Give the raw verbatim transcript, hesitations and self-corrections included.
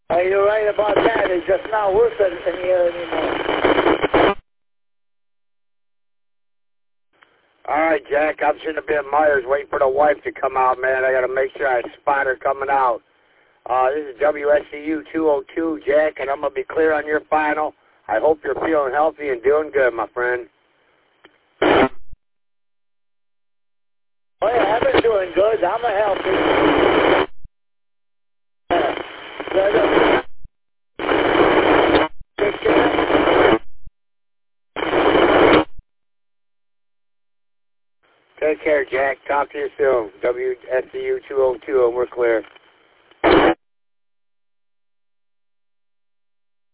Uh, you're right about that. It's just not worth it in here anymore. All right, Jack. I'm sitting up here in Myers waiting for the wife to come out, man. I got to make sure I spot her coming out. Uh, this is W S C U two oh two, Jack, and I'm going to be clear on your final. I hope you're feeling healthy and doing good, my friend. Oh, yeah, I've been doing good. I'm a healthy. Uh, take care. Take care, Jack. Talk to you soon. W S C U two oh two, and we're clear.